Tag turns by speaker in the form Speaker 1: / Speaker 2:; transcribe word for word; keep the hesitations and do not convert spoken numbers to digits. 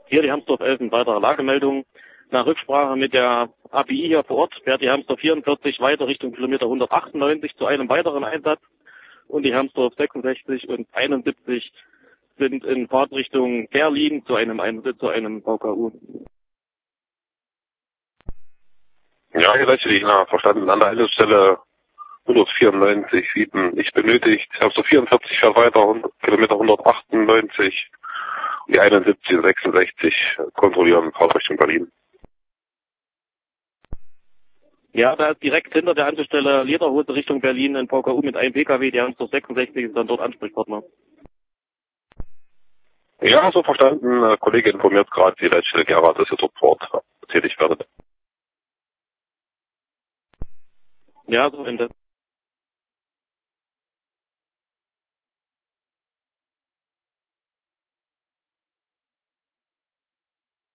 Speaker 1: Hier die Hamsdorf elf in weiterer Lagemeldung. Nach Rücksprache mit der A P I hier vor Ort fährt die Hamsdorf vierundvierzig weiter Richtung Kilometer hundertachtundneunzig zu einem weiteren Einsatz. Und die Hamsdorf sechsundsechzig und einundsiebzig sind in Fahrtrichtung Berlin zu einem Einsatz, zu einem V K U.
Speaker 2: Ja, hier letztlich, na, verstanden. An der Haltestelle hundertvierundneunzig, sieben nicht benötigt. Hamsdorf vierundvierzig fährt weiter, Kilometer hundertachtundneunzig. Die einundsiebzig und sechsundsechzig kontrollieren Fahrtrichtung Berlin.
Speaker 1: Ja, da ist direkt hinter der Anschlussstelle Lederhose Richtung Berlin ein V K U mit einem P K W, die Hamsdorf sechsundsechzig ist dann dort Ansprechpartner.
Speaker 2: Ja, so verstanden. Der Kollege informiert gerade die Leitstelle Gera, dass ihr dort vor Ort tätig werdet.
Speaker 1: Ja, so in der